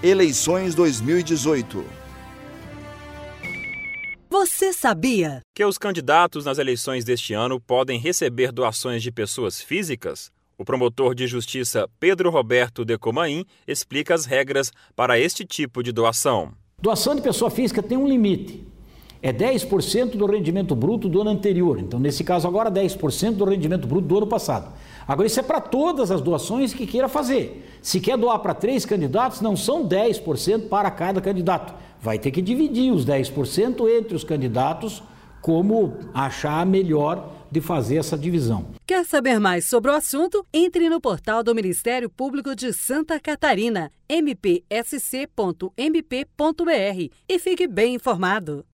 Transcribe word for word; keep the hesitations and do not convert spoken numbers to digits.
Eleições dois mil e dezoito. Você sabia que os candidatos nas eleições deste ano podem receber doações de pessoas físicas? O promotor de justiça Pedro Roberto Decomain explica as regras para este tipo de doação. Doação de pessoa física tem um limite. É dez por cento do rendimento bruto do ano anterior. Então, nesse caso agora, dez por cento do rendimento bruto do ano passado. Agora, isso é para todas as doações que queira fazer. Se quer doar para três candidatos, não são dez por cento para cada candidato. Vai ter que dividir os dez por cento entre os candidatos, como achar melhor de fazer essa divisão. Quer saber mais sobre o assunto? Entre no portal do Ministério Público de Santa Catarina, m p s c ponto m p ponto b r, e fique bem informado.